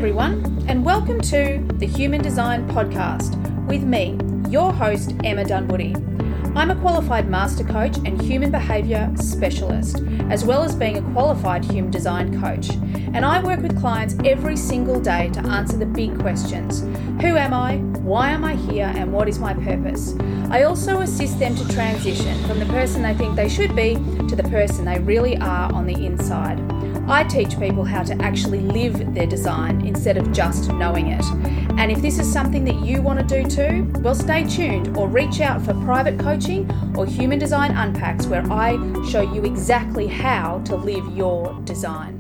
everyone, and welcome to the Human Design Podcast with me, your host, Emma Dunwoody. I'm a qualified master coach and human behaviour specialist, as well as being a qualified human design coach. And I work with clients every single day to answer the big questions. Who am I? Why am I here? And what is my purpose? I also assist them to transition from the person they think they should be to the person they really are on the inside. I teach people how to actually live their design instead of just knowing it. And if this is something that you want to do too, well, stay tuned or reach out for private coaching or Human Design Unpacks, where I show you exactly how to live your design.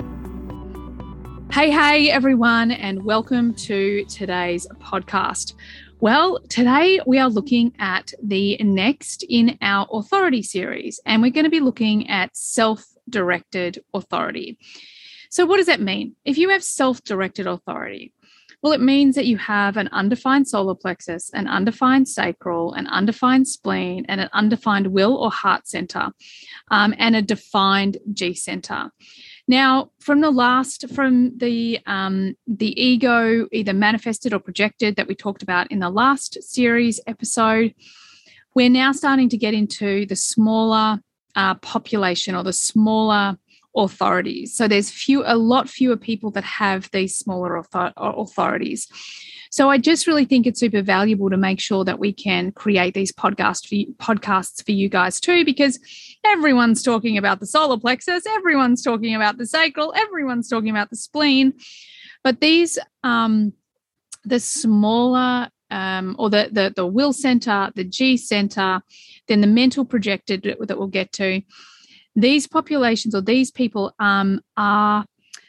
Hey everyone, and welcome to today's podcast. Well, today we are looking at the next in our authority series, and we're going to be looking at self-directed authority. So what does that mean? If you have self-directed authority, well, it means that you have an undefined solar plexus, an undefined sacral, an undefined spleen, and an undefined will or heart center, and a defined G center. Now, from the ego, either manifested or projected, that we talked about in the last series episode, we're now starting to get into the smaller population or the smaller authorities. So there's a lot fewer people that have these smaller authorities. So I just really think it's super valuable to make sure that we can create these podcasts for you guys too, because everyone's talking about the solar plexus, everyone's talking about the sacral, everyone's talking about the spleen. But these, the smaller or the will center, the G center, then the mental projected that we'll get to, these populations or these people are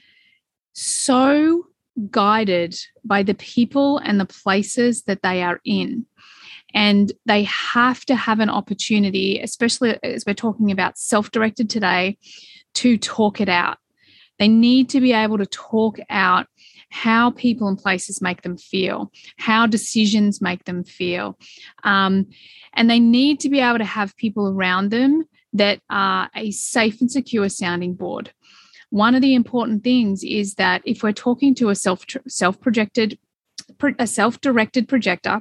so guided by the people and the places that they are in. And they have to have an opportunity, especially as we're talking about self-directed today, to talk it out. They need to be able to talk out how people and places make them feel, how decisions make them feel. And they need to be able to have people around them that are a safe and secure sounding board. One of the important things is that if we're talking to a self-directed projector,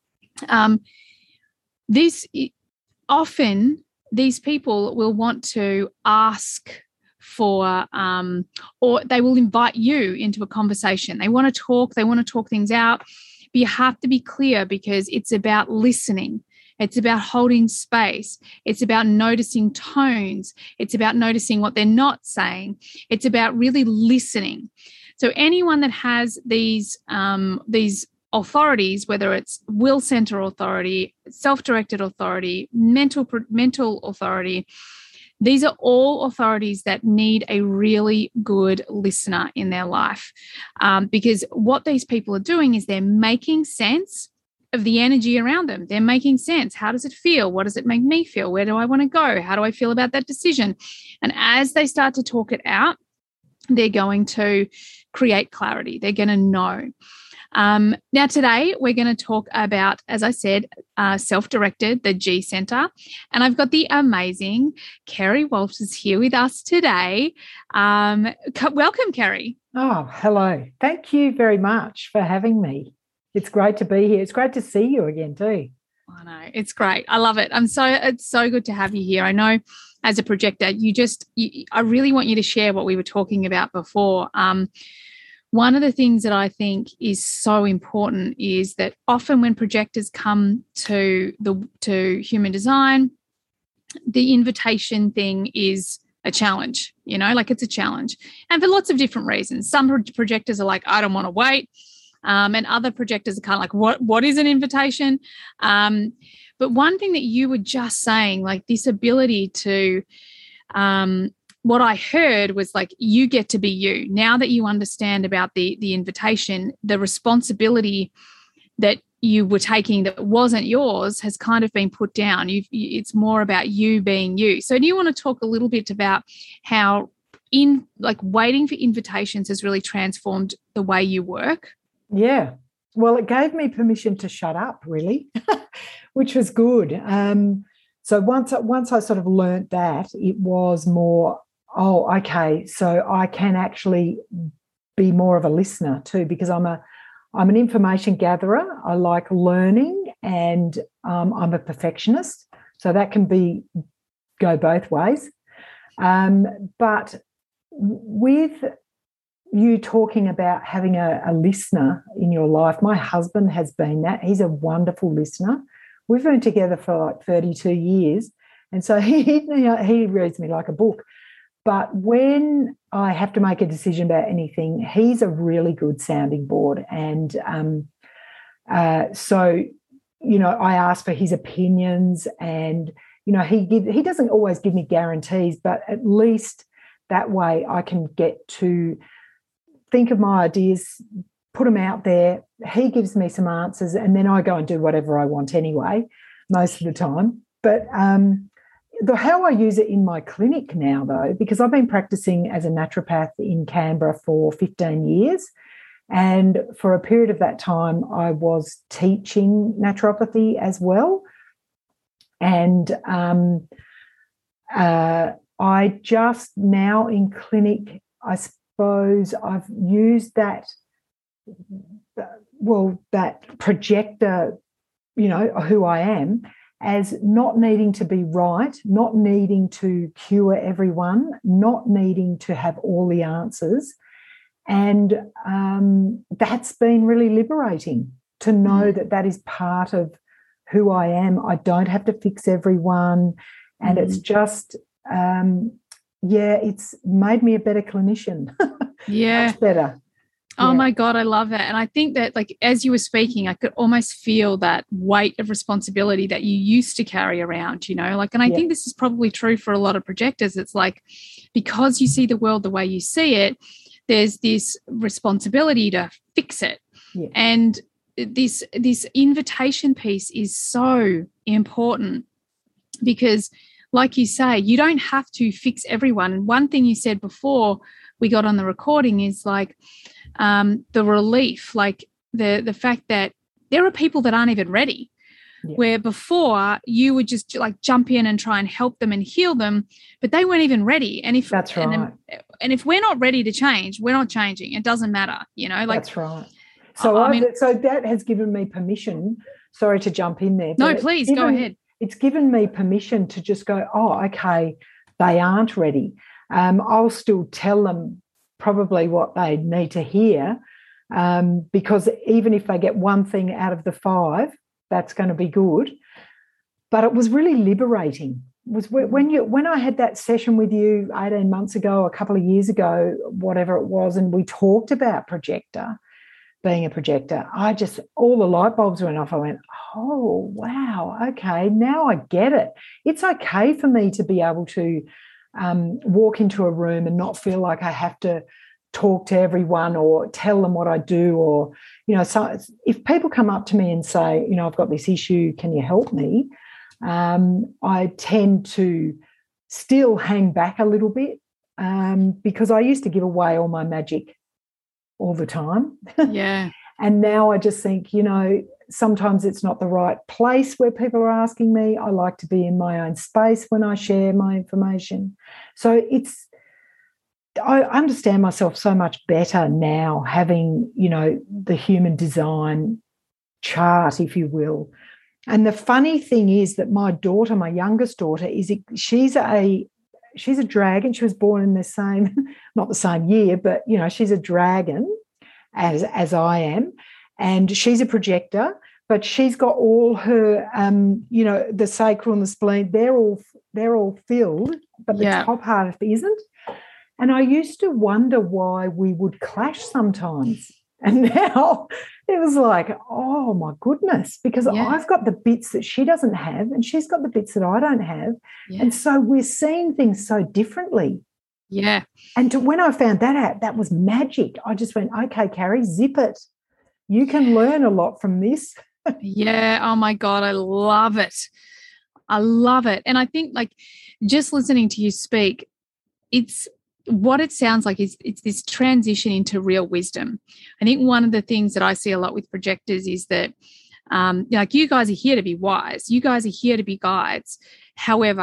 often these people will want to ask for, or they will invite you into a conversation. They want to talk things out, but you have to be clear because it's about listening. It's about holding space. It's about noticing tones. It's about noticing what they're not saying. It's about really listening. So anyone that has these authorities, whether it's will center authority, self-directed authority, mental authority, these are all authorities that need a really good listener in their life, because what these people are doing is they're making sense of the energy around them. They're making sense. How does it feel? What does it make me feel? Where do I want to go? How do I feel about that decision? And as they start to talk it out, they're going to create clarity. They're going to know. Now, today we're going to talk about, as I said, self-directed, the G center. And I've got the amazing Kerry Walters here with us today. Welcome, Kerry. Oh, hello. Thank you very much for having me. It's great to be here. It's great to see you again too. I know. It's great. I love it. It's so good to have you here. I know as a projector, I really want you to share what we were talking about before. One of the things that I think is so important is that often when projectors come to human design, the invitation thing is a challenge, it's a challenge. And for lots of different reasons. Some projectors are like, I don't want to wait. And other projectors are kind of like, what is an invitation? But one thing that you were just saying, like this ability to, what I heard was like, you get to be you. Now that you understand about the invitation, the responsibility that you were taking that wasn't yours has kind of been put down. It's more about you being you. So do you want to talk a little bit about how waiting for invitations has really transformed the way you work? Yeah. Well, it gave me permission to shut up, really, which was good. So once I sort of learnt that, it was more, oh, okay, so I can actually be more of a listener too, because I'm an information gatherer. I like learning, and I'm a perfectionist, so that can go both ways. But with you talking about having a listener in your life, my husband has been that. He's a wonderful listener. We've been together for like 32 years, and so he reads me like a book. But when I have to make a decision about anything, he's a really good sounding board. And so, I ask for his opinions, and, he doesn't always give me guarantees, but at least that way I can get to think of my ideas, put them out there. He gives me some answers, and then I go and do whatever I want anyway, most of the time. But how I use it in my clinic now, though, because I've been practicing as a naturopath in Canberra for 15 years, and for a period of that time I was teaching naturopathy as well. And I just now in clinic, I suppose I've used that projector, who I am, as not needing to be right, not needing to cure everyone, not needing to have all the answers. And that's been really liberating to know that is part of who I am. I don't have to fix everyone. And it's just, it's made me a better clinician. Yeah. Much better. Oh, my God, I love that. And I think that, like, as you were speaking, I could almost feel that weight of responsibility that you used to carry around, and I think this is probably true for a lot of projectors. It's like, because you see the world the way you see it, there's this responsibility to fix it. Yeah. And this invitation piece is so important, because, like you say, you don't have to fix everyone. And one thing you said before we got on the recording is like, the relief, like the fact that there are people that aren't even ready, where before you would just like jump in and try and help them and heal them, but they weren't even ready. And if that's right, and if we're not ready to change, we're not changing. It doesn't matter, that's right. So so that has given me permission. Sorry to jump in there. No, please go ahead. It's given me permission to just go, oh, okay, they aren't ready. I'll still tell them probably what they need to hear, because even if they get one thing out of the 5, that's going to be good. But it was really liberating. It was when I had that session with you 18 months ago, a couple of years ago, whatever it was, and we talked about being a projector, all the light bulbs went off. I went, oh, wow, okay, now I get it. It's okay for me to be able to walk into a room and not feel like I have to talk to everyone or tell them what I do, or, so if people come up to me and say, I've got this issue, can you help me? I tend to still hang back a little bit, because I used to give away all my magic all the time. Yeah. And now I just think, sometimes it's not the right place where people are asking me. I like to be in my own space when I share my information. So I understand myself so much better now, having, the human design chart, if you will. And the funny thing is that my daughter, my youngest daughter, she's a dragon. She was born in not the same year, but, she's a dragon as I am. And she's a projector, but she's got all her, the sacral and the spleen, they're all filled, but the top half isn't. And I used to wonder why we would clash sometimes. And now it was like, oh, my goodness, because I've got the bits that she doesn't have and she's got the bits that I don't have. Yeah. And so we're seeing things so differently. Yeah. And when I found that out, that was magic. I just went, okay, Carrie, zip it. You can learn a lot from this. Yeah. Oh, my God, I love it. I love it. And I think, like, just listening to you speak, it's what it sounds like is it's this transition into real wisdom. I think one of the things that I see a lot with projectors is that, like, you guys are here to be wise. You guys are here to be guides. However,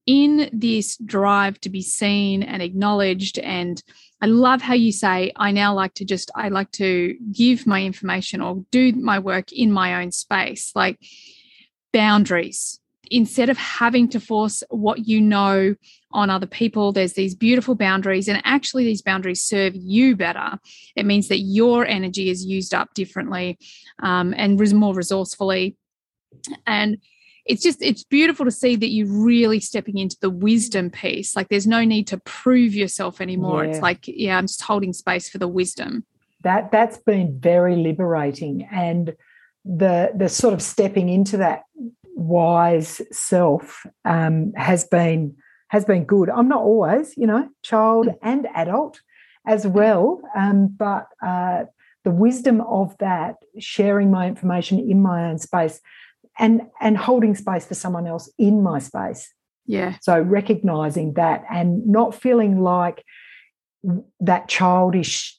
in this drive to be seen and acknowledged, and I love how you say, I like to give my information or do my work in my own space, like boundaries. Instead of having to force what you know on other people, there's these beautiful boundaries, and actually these boundaries serve you better. It means that your energy is used up differently and more resourcefully. And it's beautiful to see that you're really stepping into the wisdom piece. Like there's no need to prove yourself anymore. Yeah. It's like, I'm just holding space for the wisdom. That's been very liberating, and the sort of stepping into that wise self has been good. I'm not always, child and adult as well, but the wisdom of that, sharing my information in my own space and holding space for someone else in my space. Yeah. So recognizing that and not feeling like that childlike,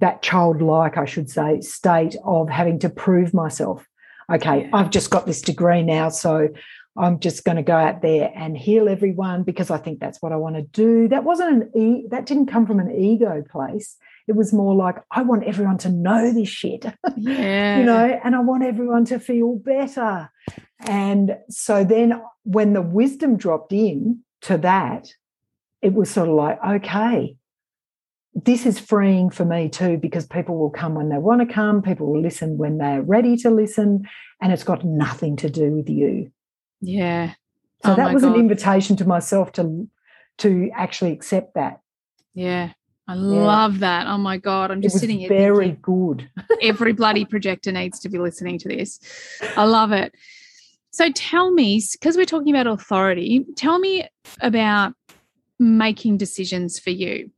I should say, state of having to prove myself. Okay, yeah. I've just got this degree now, so I'm just going to go out there and heal everyone because I think that's what I want to do. That didn't come from an ego place. It was more like, I want everyone to know this shit, yeah. And I want everyone to feel better. And so then when the wisdom dropped in to that, it was sort of like, okay, this is freeing for me too, because people will come when they want to come, people will listen when they're ready to listen, and it's got nothing to do with you. Yeah. So that was an invitation to myself to actually accept that. Yeah. I love that. Oh my God. I'm just sitting here very thinking, good. Every bloody projector needs to be listening to this. I love it. So tell me, because we're talking about authority, tell me about making decisions for you.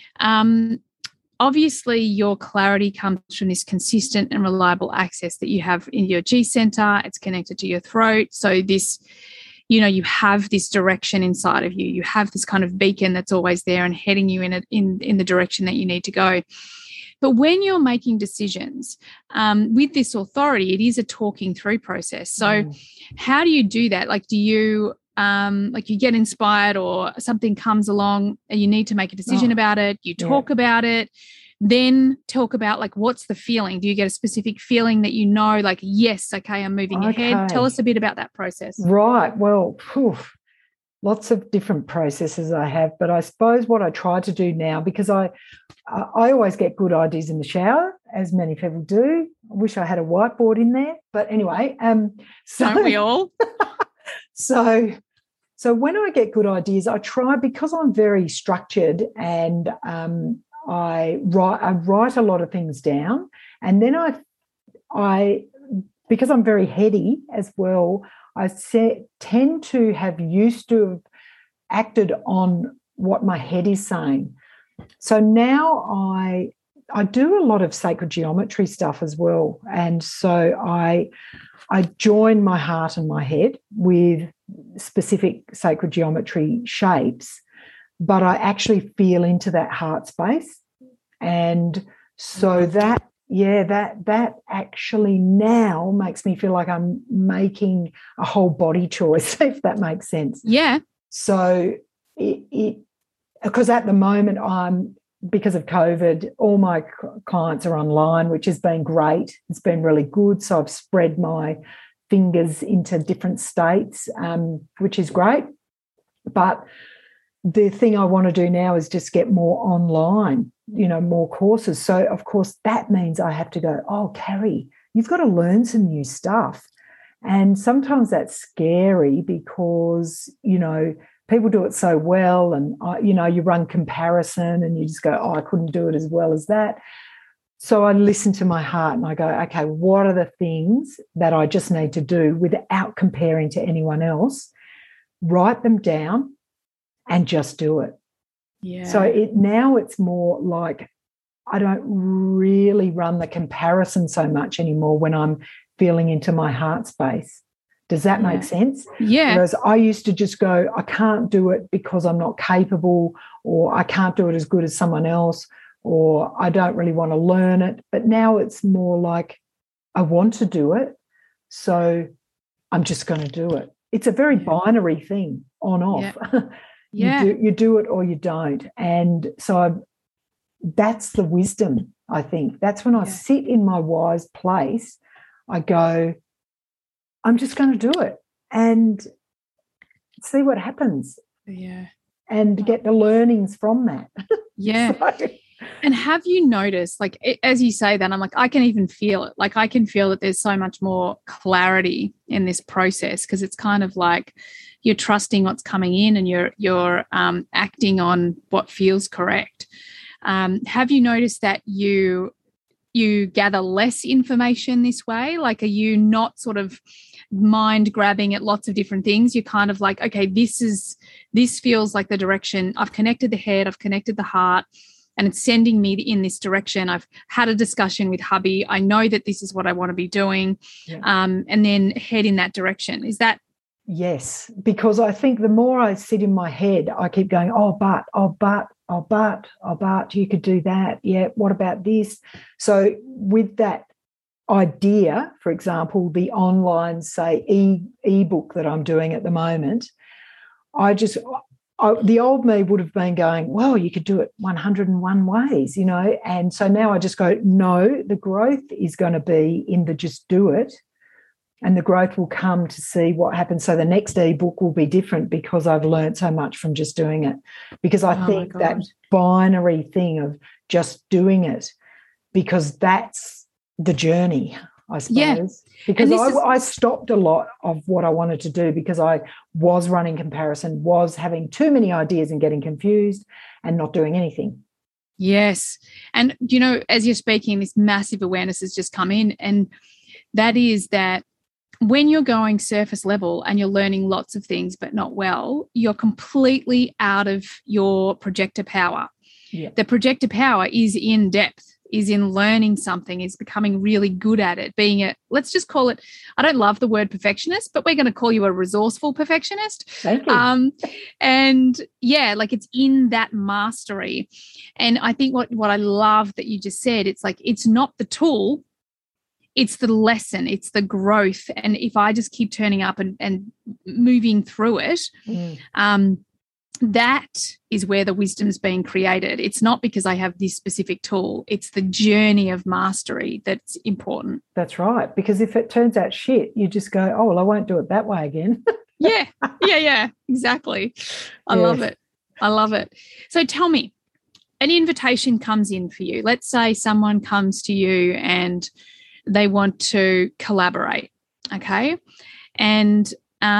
Obviously, your clarity comes from this consistent and reliable access that you have in your G center. It's connected to your throat. So this, you have this direction inside of you. You have this kind of beacon that's always there and heading you in the direction that you need to go. But when you're making decisions with this authority, it is a talking through process. So how do you do that? Like, do you you get inspired or something comes along and you need to make a decision about it, you talk about it, then talk about like, what's the feeling? Do you get a specific feeling that like, yes, okay, I'm moving ahead? Tell us a bit about that process. Right. Well, lots of different processes I have, but I suppose what I try to do now, because I always get good ideas in the shower, as many people do. I wish I had a whiteboard in there, but anyway. Don't we all? So when I get good ideas, I try, because I'm very structured, and I write a lot of things down, and then I because I'm very heady as well, I tend to have used to have acted on what my head is saying. So now I do a lot of sacred geometry stuff as well, and so I join my heart and my head with specific sacred geometry shapes, but I actually feel into that heart space. And so that actually now makes me feel like I'm making a whole body choice, if that makes sense. Yeah. So because at the moment because of COVID, all my clients are online, which has been great. It's been really good. So I've spread my fingers into different states, which is great. But the thing I want to do now is just get more online, more courses. So, of course, that means I have to go, oh, Carrie, you've got to learn some new stuff. And sometimes that's scary because, people do it so well, and, you run comparison and you just go, oh, I couldn't do it as well as that. So I listen to my heart and I go, okay, what are the things that I just need to do without comparing to anyone else? Write them down and just do it. Yeah. So now it's more like I don't really run the comparison so much anymore when I'm feeling into my heart space. Does that make sense? Yeah. Whereas I used to just go, I can't do it because I'm not capable, or I can't do it as good as someone else, or I don't really want to learn it. But now it's more like I want to do it, so I'm just going to do it. It's a very binary thing. on off. Yeah. You do it or you don't. And so that's the wisdom, I think. That's when I sit in my wise place, I go, I'm just going to do it and see what happens. Yeah. And get the learnings from that. Yeah. And have you noticed, like, as you say that, I'm like, I can even feel it. Like, I can feel that there's so much more clarity in this process, because it's kind of like you're trusting what's coming in and you're acting on what feels correct. Have you noticed that you gather less information this way? Like, are you not sort of mind grabbing at lots of different things? You're kind of like, okay, this feels like the direction. I've connected the head, I've connected the heart, and it's sending me in this direction. I've had a discussion with hubby. I know that this is what I want to be doing, and then head in that direction. Is that? Yes, because I think the more I sit in my head, I keep going, but you could do that. Yeah, what about this? So with that idea, for example, the online, say, ebook that I'm doing at the moment, the old me would have been going, well, you could do it 101 ways, you know. And so now I just go, no, the growth is going to be in the just do it, and the growth will come to see what happens. So the next ebook will be different because I've learned so much from just doing it. Because I think that binary thing of just doing it, because that's the journey, I suppose. Yeah. Because I stopped a lot of what I wanted to do because I was running comparison, was having too many ideas and getting confused and not doing anything. Yes. And, you know, as you're speaking, this massive awareness has just come in, and that is that when you're going surface level and you're learning lots of things but not well, you're completely out of your projector power. Yeah. The projector power is in depth, is in learning something, is becoming really good at it, let's just call it, I don't love the word perfectionist, but we're going to call you a resourceful perfectionist. Thank you. And yeah, like, it's in that mastery. And I think what I love that you just said, it's like, it's not the tool, it's the lesson, it's the growth. And if I just keep turning up and moving through it, that is where the wisdom's being created. It's not because I have this specific tool. It's the journey of mastery that's important. That's right. Because if it turns out shit, you just go, oh, well, I won't do it that way again. Yeah, exactly. I love it. So tell me, an invitation comes in for you. Let's say someone comes to you and they want to collaborate, okay? And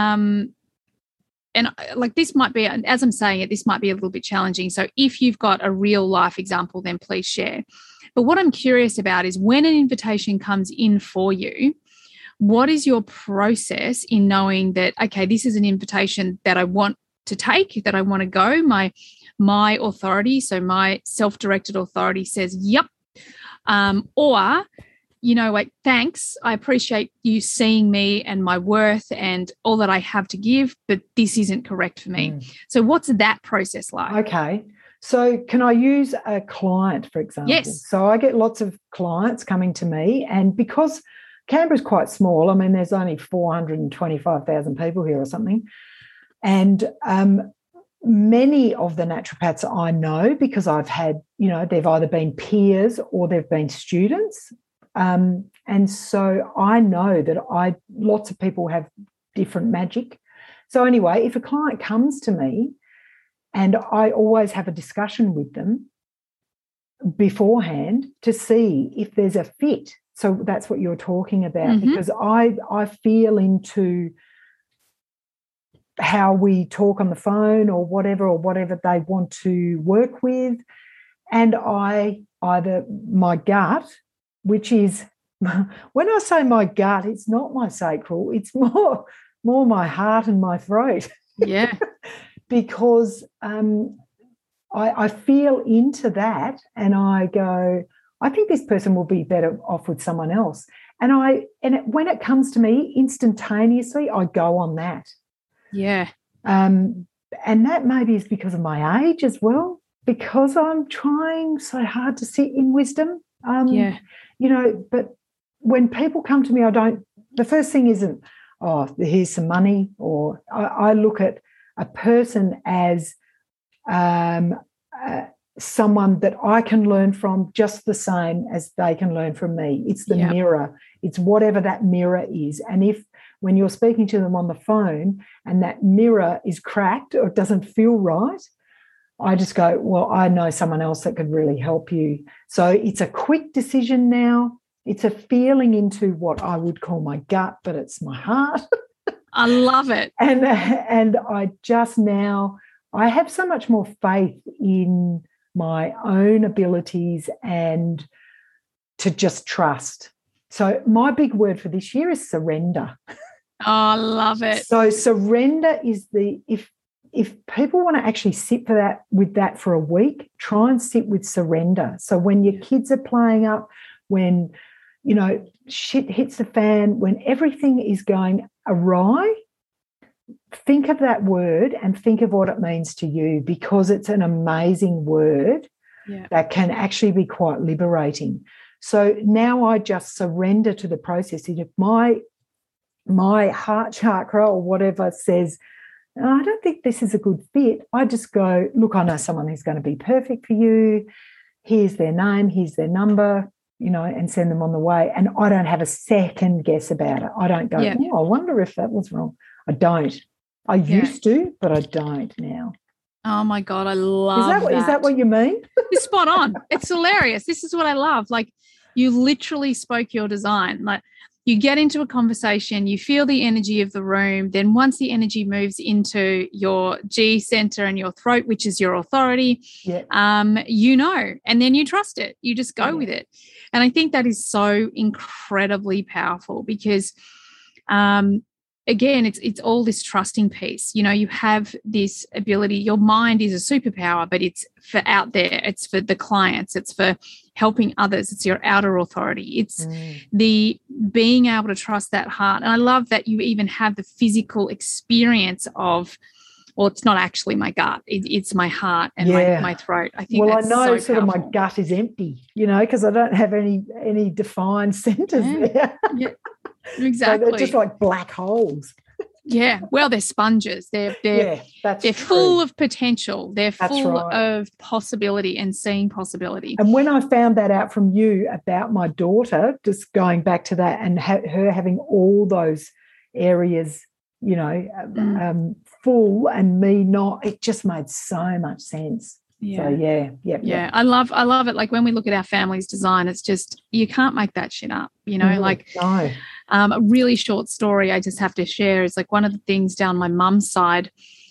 like, this might be, as I'm saying it, this might be a little bit challenging. So if you've got a real life example, then please share. But what I'm curious about is, when an invitation comes in for you, what is your process in knowing that, okay, this is an invitation that I want to take, that I want to go, my authority, so my self-directed authority says, yep, or, you know, like, thanks, I appreciate you seeing me and my worth and all that I have to give, but this isn't correct for me. So what's that process like? Okay. So can I use a client, for example? Yes. So I get lots of clients coming to me, and because Canberra's quite small, I mean, there's only 425,000 people here or something, and many of the naturopaths I know, because I've had, you know, they've either been peers or they've been students. And so I know that lots of people have different magic. So anyway, if a client comes to me, and I always have a discussion with them beforehand to see if there's a fit. So that's what you're talking about, because I feel into how we talk on the phone or whatever they want to work with. And my gut, which is, when I say my gut, it's not my sacral, it's more my heart and my throat. Yeah. Because I feel into that, and I go, I think this person will be better off with someone else. And when it comes to me, instantaneously, I go on that. Yeah. And that maybe is because of my age as well, because I'm trying so hard to sit in wisdom. You know, but when people come to me, the first thing isn't, oh, here's some money, or I look at, a person as someone that I can learn from just the same as they can learn from me. It's the mirror. It's whatever that mirror is. And if when you're speaking to them on the phone and that mirror is cracked or it doesn't feel right, I just go, well, I know someone else that could really help you. So it's a quick decision now. It's a feeling into what I would call my gut, but it's my heart. I love it. And I just now, I have so much more faith in my own abilities and to just trust. So my big word for this year is surrender. Oh, I love it. So surrender is if people want to actually sit with that for a week, try and sit with surrender. So when your kids are playing up, when, you know, shit hits the fan, when everything is going awry, think of that word and think of what it means to you, because it's an amazing word that can actually be quite liberating. So now I just surrender to the process. If my heart chakra or whatever says, I don't think this is a good fit, I just go, look, I know someone who's going to be perfect for you. Here's their name, here's their number, you know, and send them on the way. And I don't have a second guess about it. I don't go, oh, I wonder if that was wrong. I don't. I used to, but I don't now. Oh, my God, I love that. Is that what you mean? It's spot on. It's hilarious. This is what I love. Like, you literally spoke your design. Like, you get into a conversation, you feel the energy of the room. Then once the energy moves into your G center and your throat, which is your authority, you know, and then you trust it. You just go with it. And I think that is so incredibly powerful because, again, it's all this trusting piece. You know, you have this ability. Your mind is a superpower, but it's for out there. It's for the clients. It's for helping others. It's your outer authority. It's the being able to trust that heart. And I love that you even have the physical experience of, well, it's not actually my gut. It's my heart and my throat. I think that's I know so of my gut is empty, you know, because I don't have any defined centers there. Yeah, exactly. So they're just like black holes. Yeah, well, they're sponges. They're full of potential. They're full of possibility and seeing possibility. And when I found that out from you about my daughter, just going back to that and her having all those areas, you know, full and me not, it just made so much sense. Yeah. So I love it. Like when we look at our family's design, it's just, you can't make that shit up, you know, No. A really short story I just have to share is like one of the things down my mum's side,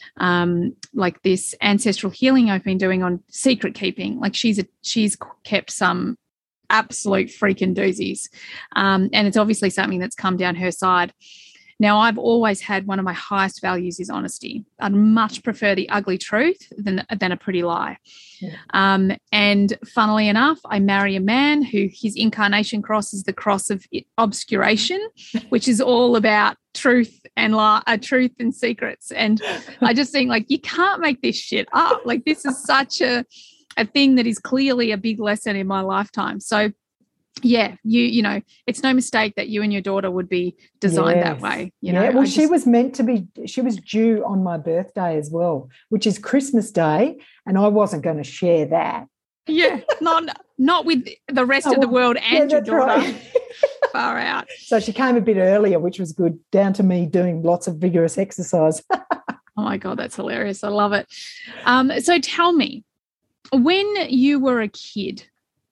like this ancestral healing I've been doing on secret keeping. Like she's kept some absolute freaking doozies. And it's obviously something that's come down her side. Now, I've always had one of my highest values is honesty. I'd much prefer the ugly truth than a pretty lie. Yeah. And funnily enough, I marry a man who his incarnation cross is the cross of obscuration, which is all about truth and truth and secrets. And I just think, like, you can't make this shit up. Like, this is such a thing that is clearly a big lesson in my lifetime. So, yeah, you know, it's no mistake that you and your daughter would be designed that way. You know, well, she was due on my birthday as well, which is Christmas Day, and I wasn't going to share that. Yeah, not with the rest of the world and your daughter. Right. Far out. So she came a bit earlier, which was good, down to me doing lots of vigorous exercise. Oh my God, that's hilarious. I love it. So tell me, when you were a kid,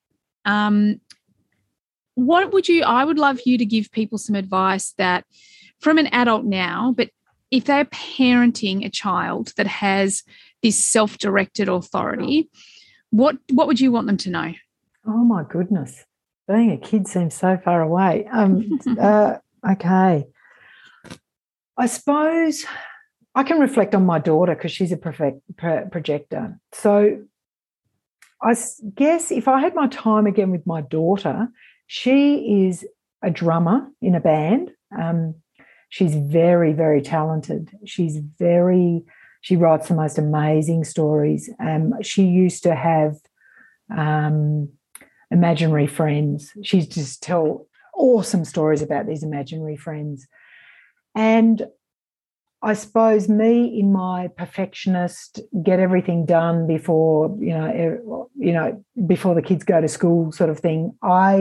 I would love you to give people some advice that from an adult now, but if they're parenting a child that has this self-directed authority, what would you want them to know? Oh my goodness. Being a kid seems so far away. Okay. I suppose I can reflect on my daughter because she's a projector. So I guess if I had my time again with my daughter, she is a drummer in a band. She's very, very talented. She writes the most amazing stories. She used to have imaginary friends. She just tell awesome stories about these imaginary friends. And I suppose me in my perfectionist, get everything done before, before the kids go to school sort of thing,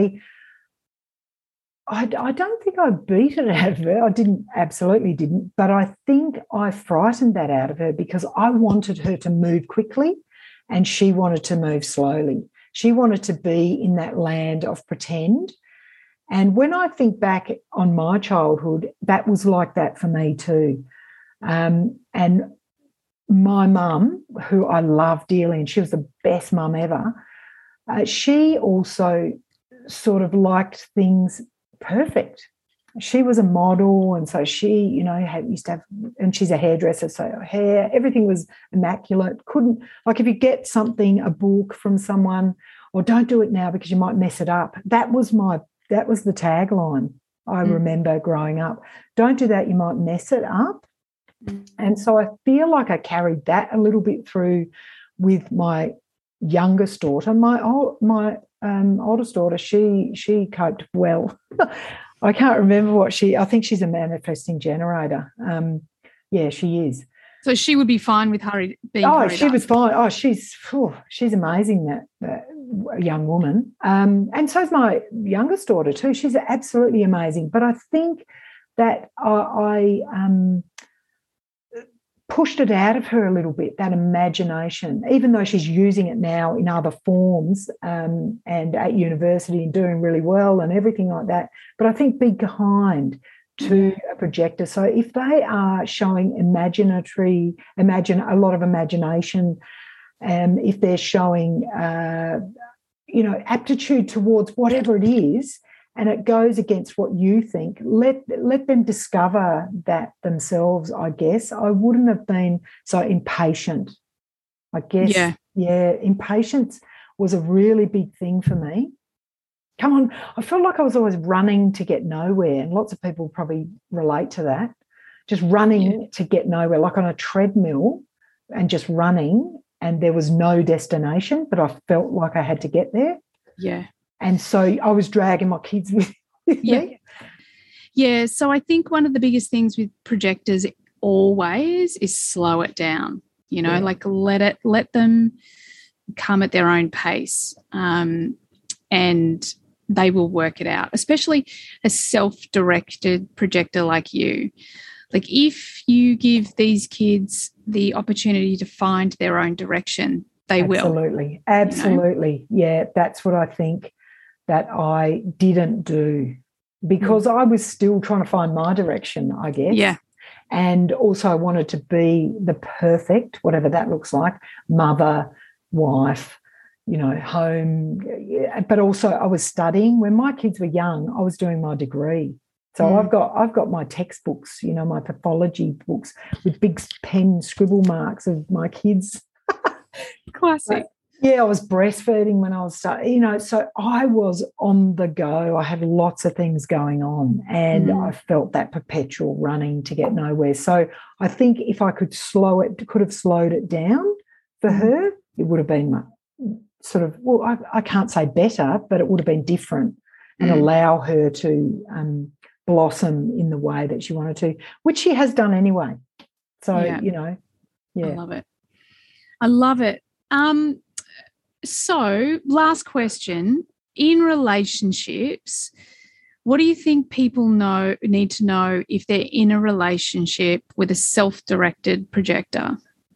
I don't think I beat it out of her. I absolutely didn't. But I think I frightened that out of her because I wanted her to move quickly and she wanted to move slowly. She wanted to be in that land of pretend. And when I think back on my childhood, that was like that for me too. And my mum, who I love dearly, and she was the best mum ever, she also sort of liked things perfect. She was a model, and so she, used to have, and she's a hairdresser, so her hair, everything was immaculate. Couldn't, like, if you get something, a book from someone, or don't do it now because you might mess it up. That was the tagline I remember growing up. Don't do that, you might mess it up. And so I feel like I carried that a little bit through with my youngest daughter. My oldest daughter, she coped well. I can't remember I think she's a manifesting generator. Yeah, she is. So she would be fine with being hurried she up. was fine. Oh, she's amazing, that young woman. And so's my youngest daughter too. She's absolutely amazing. But I think that I pushed it out of her a little bit, that imagination, even though she's using it now in other forms and at university and doing really well and everything like that. But I think be kind to a projector. So if they are showing a lot of imagination, if they're showing, aptitude towards whatever it is, and it goes against what you think, let them discover that themselves, I guess. I wouldn't have been so impatient, I guess. Yeah, impatience was a really big thing for me. Come on, I felt like I was always running to get nowhere, and lots of people probably relate to that, just running to get nowhere, like on a treadmill and just running, and there was no destination, but I felt like I had to get there. Yeah. And so I was dragging my kids with me. Yeah, so I think one of the biggest things with projectors always is slow it down, like let them come at their own pace, and they will work it out, especially a self-directed projector like you. Like, if you give these kids the opportunity to find their own direction, they will. Absolutely. Yeah, that's what I think that I didn't do, because I was still trying to find my direction, I guess. Yeah. And also I wanted to be the perfect, whatever that looks like, mother, wife, home. But also I was studying. When my kids were young, I was doing my degree. So I've got my textbooks, my pathology books with big pen scribble marks of my kids. Classic. Yeah, I was breastfeeding when I was starting, so I was on the go. I had lots of things going on, and I felt that perpetual running to get nowhere. So I think if I could have slowed it down for her, it would have been sort of, I can't say better, but it would have been different and allow her to blossom in the way that she wanted to, which she has done anyway. So, I love it. I love it. So, last question. In relationships, what do you think people need to know if they're in a relationship with a self-directed projector?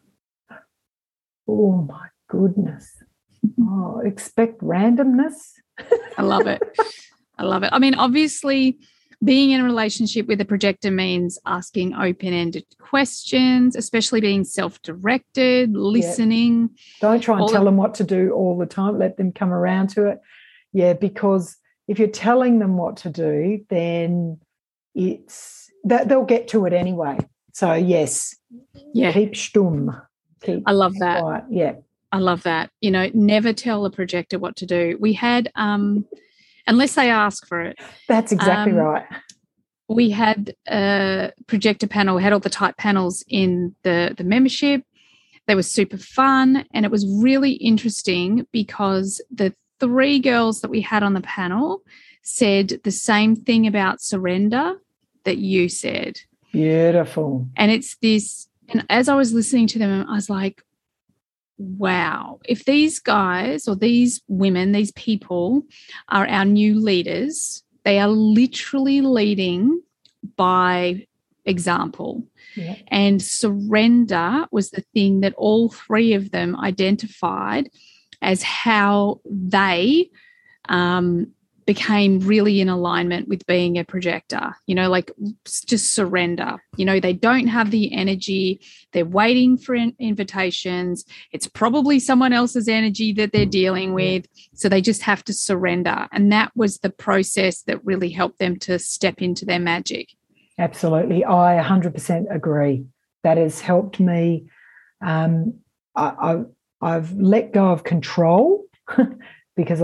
Oh, my goodness. Oh, expect randomness. I love it. I love it. I mean, obviously, being in a relationship with a projector means asking open-ended questions, especially being self-directed, listening. Don't try and tell them what to do all the time. Let them come around to it. Yeah, because if you're telling them what to do, then it's that they'll get to it anyway. So, yes, keep stumm. I love that. Quiet. Yeah. I love that. Never tell a projector what to do. We had unless they ask for it. That's exactly right. We had a projector panel, had all the type panels in the membership. They were super fun, and it was really interesting because the 3 girls that we had on the panel said the same thing about surrender that you said. Beautiful. And it's this, and as I was listening to them, I was like, wow, if these guys or these women, these people are our new leaders, they are literally leading by example. Yeah. And surrender was the thing that all three of them identified as how they became really in alignment with being a projector, like just surrender. They don't have the energy. They're waiting for invitations. It's probably someone else's energy that they're dealing with. So they just have to surrender. And that was the process that really helped them to step into their magic. Absolutely. I 100% agree. That has helped me. I've let go of control because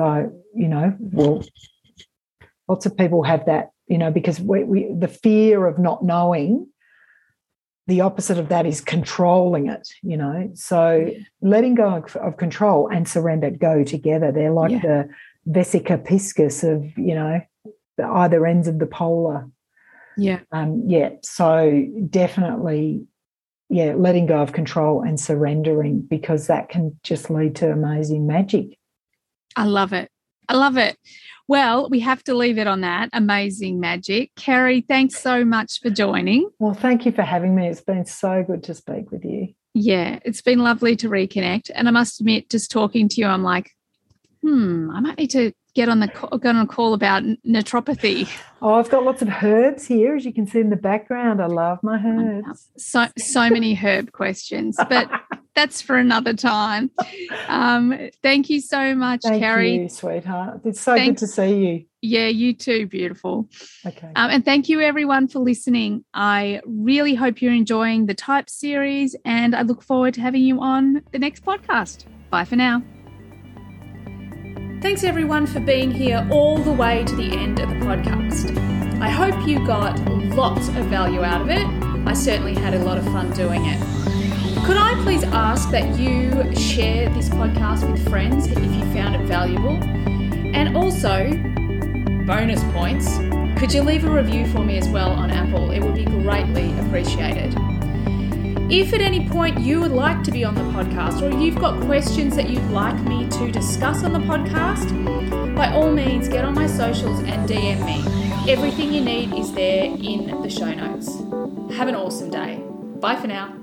lots of people have that, because the fear of not knowing, the opposite of that is controlling it, So letting go of control and surrender go together. They're like the vesica piscis of, the either ends of the polar. Yeah. So definitely, letting go of control and surrendering, because that can just lead to amazing magic. I love it. I love it. Well, we have to leave it on that. Amazing magic. Kerry, thanks so much for joining. Well, thank you for having me. It's been so good to speak with you. Yeah, it's been lovely to reconnect. And I must admit, just talking to you, I'm like, I might need to get on a call about naturopathy. Oh, I've got lots of herbs here, as you can see in the background. I love my herbs. So many herb questions, but that's for another time. Thank you so much, Kerry. Thank you, sweetheart. It's so good to see you. Yeah, you too. Beautiful. Okay. And thank you, everyone, for listening. I really hope you're enjoying the Type series, and I look forward to having you on the next podcast. Bye for now. Thanks, everyone, for being here all the way to the end of the podcast. I hope you got lots of value out of it. I certainly had a lot of fun doing it. Could I please ask that you share this podcast with friends if you found it valuable? And also, bonus points, could you leave a review for me as well on Apple? It would be greatly appreciated. If at any point you would like to be on the podcast, or you've got questions that you'd like me to discuss on the podcast, by all means get on my socials and DM me. Everything you need is there in the show notes. Have an awesome day. Bye for now.